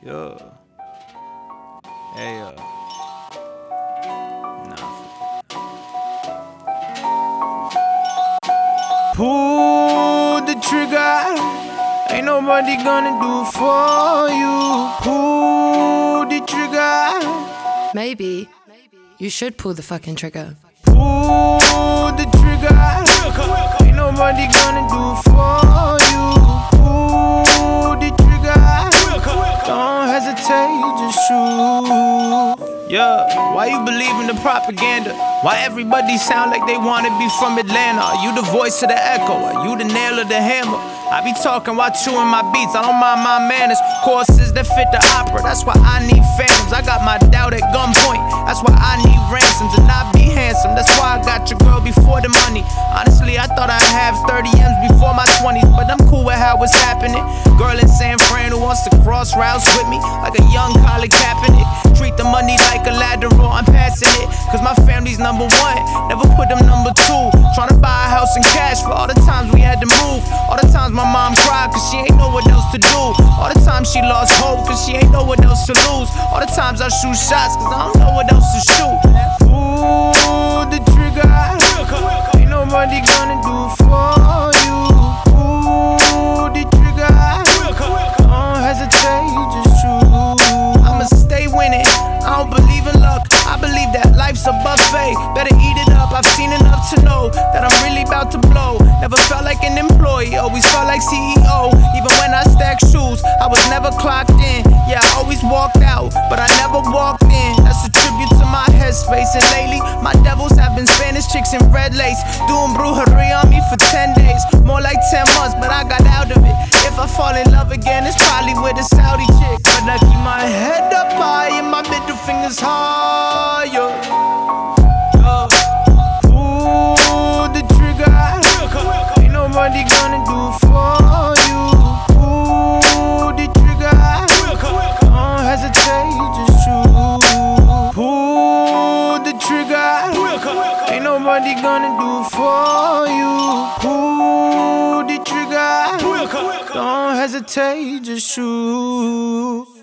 Yeah. Hey, pull the trigger. Ain't nobody gonna do for you. Pull the trigger. Maybe you should pull the fucking trigger. Pull the trigger. Ain't nobody gonna do for you. Pull the trigger. Don't hesitate, just shoot. Yeah, why you believe in the propaganda? Why everybody sound like they wanna be from Atlanta? Are you the voice of the echo? Are you the nail of the hammer? I be talking while chewing my beats, I don't mind my manners. Courses that fit the opera, that's why I need phantoms. I got my doubt at gunpoint, that's why I need ransoms. And I be handsome, that's why I got your girl before the money. Honestly, I thought I'd have 30 M's before my 20s, but I'm cool with how it's happening. Girl in San Fran who wants to cross routes with me, like a young Colin Kaepernick. Treat the money like a lateral, I'm passing it, cause my family's number one, never put them number two. Tryna buy a house in cash for all the times we had to move. All the times my mom cried cause she ain't know what else to do. All the times she lost hope cause she ain't know what else to lose. All the times I shoot shots cause I don't know what else to shoot. Pull the trigger. Ain't nobody gonna do for you. Pull the trigger. Don't hesitate, just shoot. I'ma stay winning, I don't believe in luck. I believe that life's a buffet, better eat it up. I've seen enough to know that I'm really about to blow. Never felt like an employee, always felt like CEO. Even when I stacked shoes, I was never clocked in. Yeah, I always walked out, but I never walked in. That's a tribute to my headspace. And lately, my devils have been Spanish chicks in red lace, doing brujeria on me for 10 days. More like 10 months, but I got out of it. If I fall in love again, it's probably with a Saudi chick. But I keep my head up high and my middle finger's higher. Pull the trigger. Ain't nobody gonna do for you. Pull the trigger. Don't hesitate, just shoot. Pull the trigger. Ain't nobody gonna do for you. Pull the trigger. Don't hesitate, just shoot.